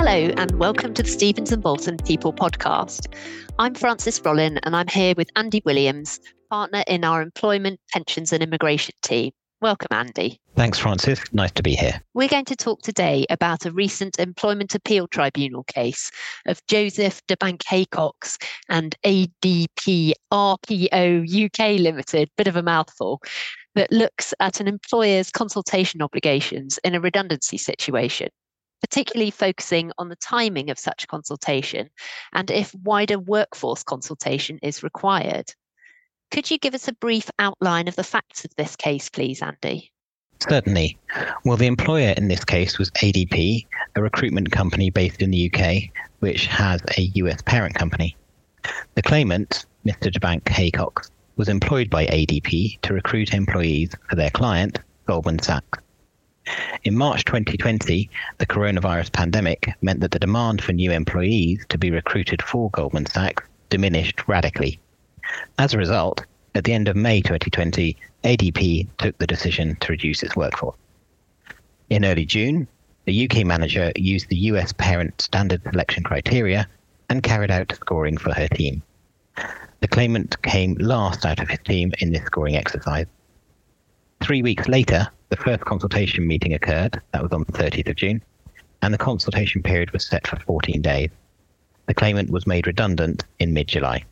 Hello and welcome to the Stevens & Bolton People Podcast. I'm Frances Rollin and I'm here with Andy Williams, partner in our Employment, Pensions and Immigration team. Welcome, Andy. Thanks, Frances. Nice to be here. We're going to talk today about a recent Employment Appeal Tribunal case of Joseph de Bank Haycox and ADP RPO UK Limited, bit of a mouthful, that looks at an employer's consultation obligations in a redundancy situation, particularly focusing on the timing of such consultation and if wider workforce consultation is required. Could you give us a brief outline of the facts of this case, please, Andy? Certainly. Well, the employer in this case was ADP, a recruitment company based in the UK, which has a US parent company. The claimant, Mr. de Bank Haycox, was employed by ADP to recruit employees for their client, Goldman Sachs. In March 2020, the coronavirus pandemic meant that the demand for new employees to be recruited for Goldman Sachs diminished radically. As a result, at the end of May 2020, ADP took the decision to reduce its workforce. In early June, the UK manager used the US parent standard selection criteria and carried out scoring for her team. The claimant came last out of his team in this scoring exercise. 3 weeks later, the first consultation meeting occurred, that was on the 30th of June, and the consultation period was set for 14 days. The claimant was made redundant in mid-July.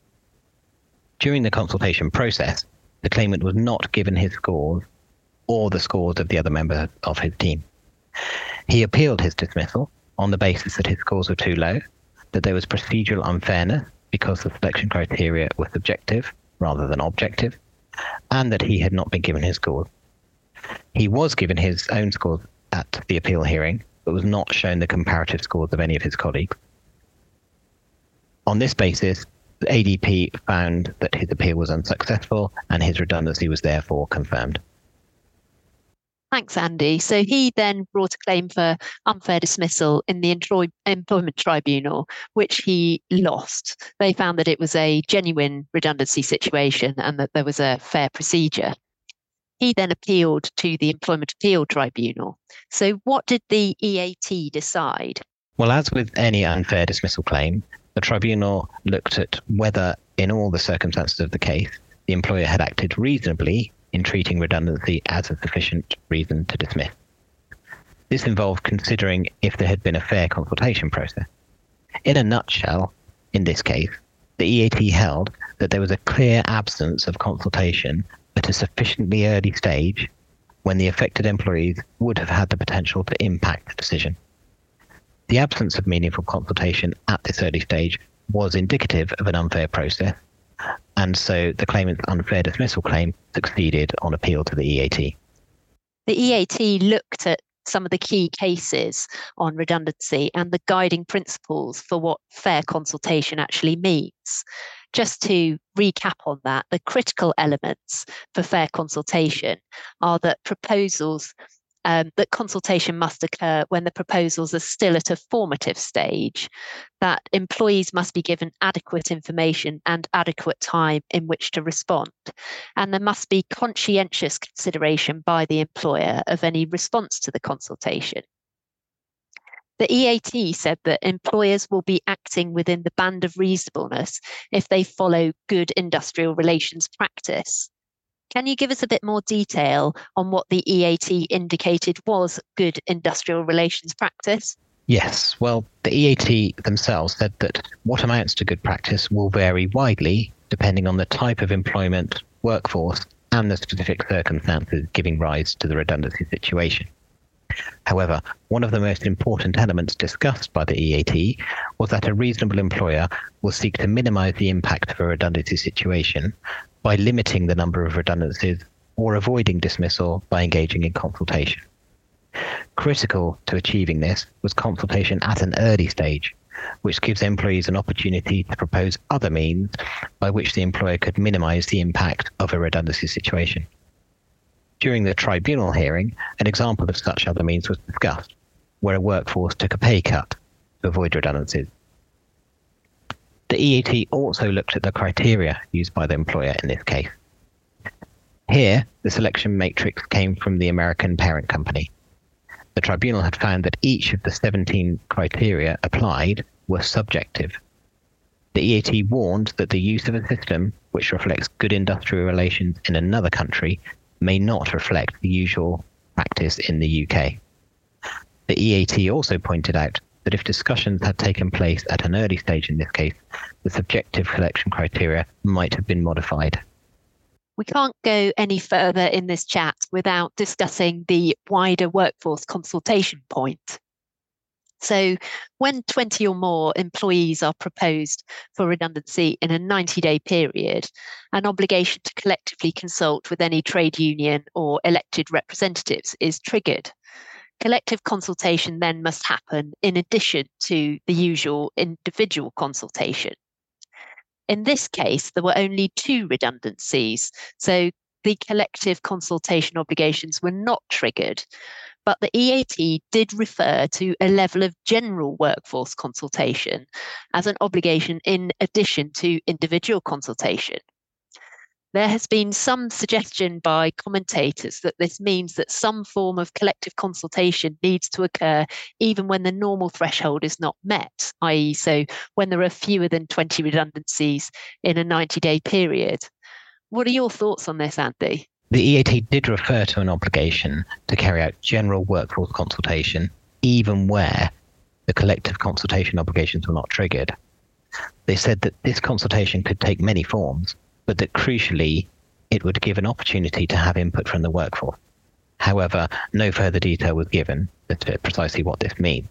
During the consultation process, the claimant was not given his scores or the scores of the other members of his team. He appealed his dismissal on the basis that his scores were too low, that there was procedural unfairness because the selection criteria were subjective rather than objective, and that he had not been given his scores. He was given his own scores at the appeal hearing, but was not shown the comparative scores of any of his colleagues. On this basis, the ADP found that his appeal was unsuccessful and his redundancy was therefore confirmed. Thanks, Andy. So he then brought a claim for unfair dismissal in the Employment Tribunal, which he lost. They found that it was a genuine redundancy situation and that there was a fair procedure. He then appealed to the Employment Appeal Tribunal. So what did the EAT decide? Well, as with any unfair dismissal claim, the tribunal looked at whether, in all the circumstances of the case, the employer had acted reasonably in treating redundancy as a sufficient reason to dismiss. This involved considering if there had been a fair consultation process. In a nutshell, in this case, the EAT held that there was a clear absence of consultation at a sufficiently early stage when the affected employees would have had the potential to impact the decision. The absence of meaningful consultation at this early stage was indicative of an unfair process, and so the claimant's unfair dismissal claim succeeded on appeal to the EAT. The EAT looked at some of the key cases on redundancy and the guiding principles for what fair consultation actually means. Just to recap on that, the critical elements for fair consultation are that that consultation must occur when the proposals are still at a formative stage, that employees must be given adequate information and adequate time in which to respond, and there must be conscientious consideration by the employer of any response to the consultation. The EAT said that employers will be acting within the band of reasonableness if they follow good industrial relations practice. Can you give us a bit more detail on what the EAT indicated was good industrial relations practice? Yes, well, the EAT themselves said that what amounts to good practice will vary widely depending on the type of employment, workforce, and the specific circumstances giving rise to the redundancy situation. However, one of the most important elements discussed by the EAT was that a reasonable employer will seek to minimize the impact of a redundancy situation by limiting the number of redundancies or avoiding dismissal by engaging in consultation. Critical to achieving this was consultation at an early stage, which gives employees an opportunity to propose other means by which the employer could minimize the impact of a redundancy situation. During the tribunal hearing, an example of such other means was discussed, where a workforce took a pay cut to avoid redundancies. The EAT also looked at the criteria used by the employer in this case. Here, the selection matrix came from the American parent company. The tribunal had found that each of the 17 criteria applied were subjective. The EAT warned that the use of a system which reflects good industrial relations in another country may not reflect the usual practice in the UK. The EAT also pointed out that if discussions had taken place at an early stage in this case, the subjective collection criteria might have been modified. We can't go any further in this chat without discussing the wider workforce consultation point. So when 20 or more employees are proposed for redundancy in a 90-day period, an obligation to collectively consult with any trade union or elected representatives is triggered. Collective consultation then must happen in addition to the usual individual consultation. In this case, there were only 2 redundancies, so the collective consultation obligations were not triggered, but the EAT did refer to a level of general workforce consultation as an obligation in addition to individual consultation. There has been some suggestion by commentators that this means that some form of collective consultation needs to occur even when the normal threshold is not met, i.e. so when there are fewer than 20 redundancies in a 90-day period. What are your thoughts on this, Andy? The EAT did refer to an obligation to carry out general workforce consultation even where the collective consultation obligations were not triggered. They said that this consultation could take many forms, but that crucially, it would give an opportunity to have input from the workforce. However, no further detail was given as to precisely what this means.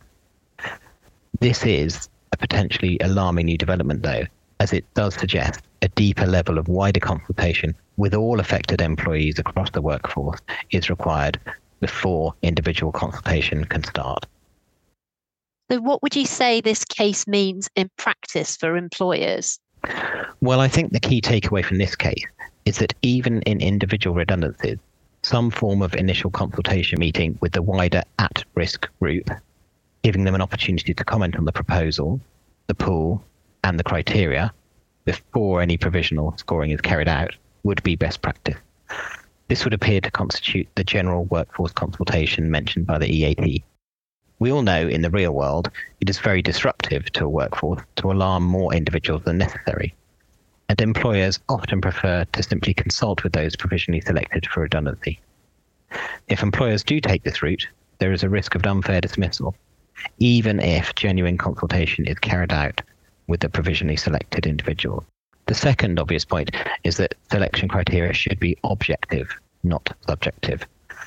This is a potentially alarming new development, though, as it does suggest a deeper level of wider consultation with all affected employees across the workforce is required before individual consultation can start. So what would you say this case means in practice for employers? Well, I think the key takeaway from this case is that even in individual redundancies, some form of initial consultation meeting with the wider at-risk group, giving them an opportunity to comment on the proposal, the pool, and the criteria before any provisional scoring is carried out, would be best practice. This would appear to constitute the general workforce consultation mentioned by the EAT. We all know in the real world, it is very disruptive to a workforce to alarm more individuals than necessary, and employers often prefer to simply consult with those provisionally selected for redundancy. If employers do take this route, there is a risk of unfair dismissal, even if genuine consultation is carried out with the provisionally selected individual. The second obvious point is that selection criteria should be objective, not subjective.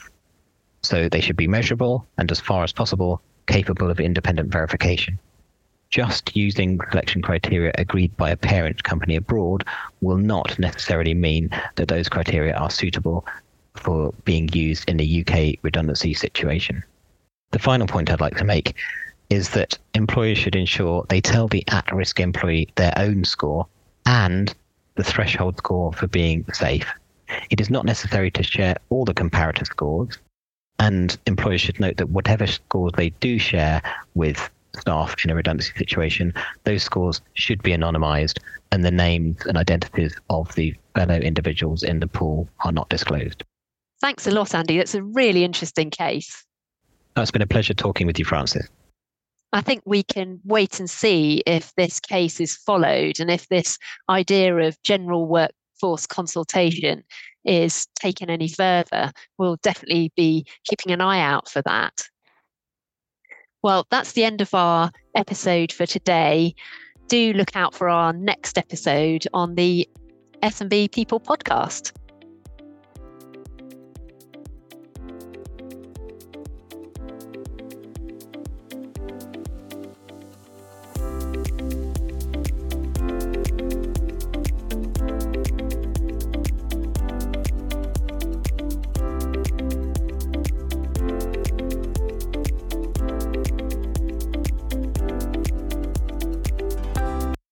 So they should be measurable and, as far as possible, capable of independent verification. Just using selection criteria agreed by a parent company abroad will not necessarily mean that those criteria are suitable for being used in a UK redundancy situation. The final point I'd like to make is that employers should ensure they tell the at-risk employee their own score and the threshold score for being safe. It is not necessary to share all the comparator scores, and employers should note that whatever scores they do share with staff in a redundancy situation, those scores should be anonymised and the names and identities of the fellow individuals in the pool are not disclosed. Thanks a lot, Andy. That's a really interesting case. It's been a pleasure talking with you, Francis. I think we can wait and see if this case is followed and if this idea of general workforce consultation is taken any further. We'll definitely be keeping an eye out for that. Well, that's the end of our episode for today. Do look out for our next episode on the S&B People podcast.